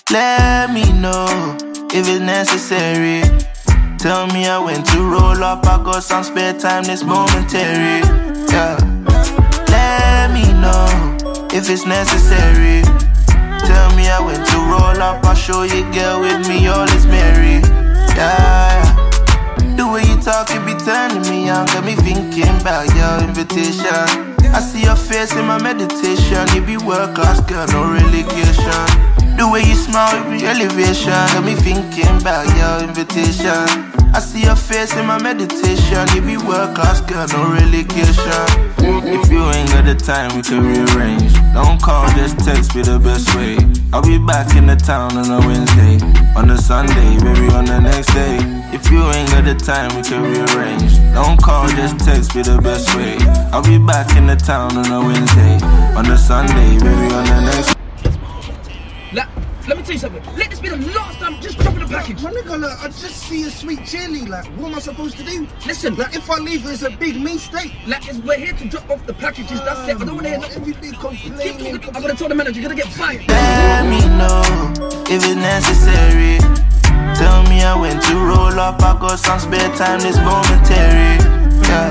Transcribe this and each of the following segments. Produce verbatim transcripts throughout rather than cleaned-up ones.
Let me know if it's necessary. Tell me I went to roll up, I got some spare time, this momentary. Yeah. Let me know if it's necessary. Tell me I went to roll up, I'll show you girl with me, all is merry. Yeah. The way you talk, you be turning me on, got me thinking about your invitation. I see your face in my meditation, you be world class girl, no relegation. The way you smile, it be elevation, got me thinking about your invitation. I see your face in my meditation, you be world class girl, no relegation. If you ain't got the time, we can rearrange. Don't call, just text, be the best way. I'll be back in the town on a Wednesday, on a Sunday, maybe on the next day. If you ain't got the time, we can rearrange. Don't call, just text, be the best way. I'll be back in the town on a Wednesday, on a Sunday, maybe on the next day. Like, let me tell you something. Let this be the last time just dropping the package. My nigga, like, I just see a sweet chili. Like, what am I supposed to do? Listen, like, if I leave, it's a big mistake. Like, it's, we're here to drop off the packages. That's it. I don't want to hear nothing. Every big complaining. I'm gonna tell the manager you're gonna get fired. Let me know if it's necessary. Tell me I went to roll up, I got some spare time, this momentary. Yeah.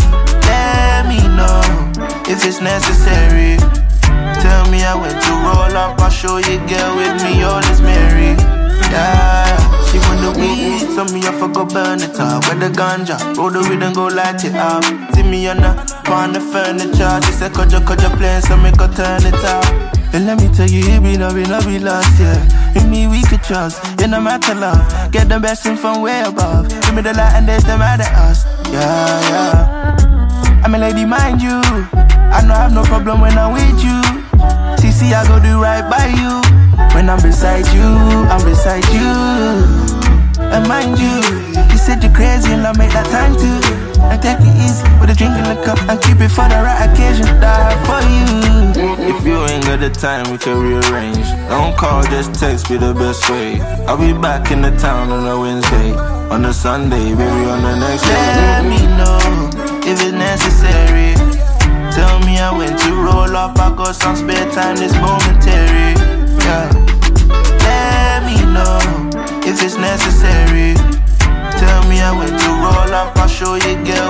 Let me know if it's necessary. Tell me I went to roll up, I'll show you girl with me, all is merry. Yeah, she want the weed, so me I forgot burn it up. With the ganja, roll the weed and go light it up. See me on the, on the furniture. She said, could you, could you play, so me go turn it up. And let me tell you, it be no, be no, be lost, yeah. In me we could trust, in no matter love. Get the best thing from way above. Give me the light and there's the matter us. Yeah, yeah. I'm a lady, mind you. I know I have no problem when I'm with you. See, see, I go do right by you. When I'm beside you, I'm beside you. And mind you, you said you're crazy and I'll make that time too. And take it easy with a drink in the cup and keep it for the right occasion. Die for you. If you ain't got the time, we can rearrange. Don't call, just text, be the best way. I'll be back in the town on a Wednesday, on a Sunday, maybe on the next day. Let me know if it's necessary. Tell me I went to roll up, I got some spare time, this momentary. Yeah. Let me know if it's necessary. Tell me I went to roll up, I'll show you girl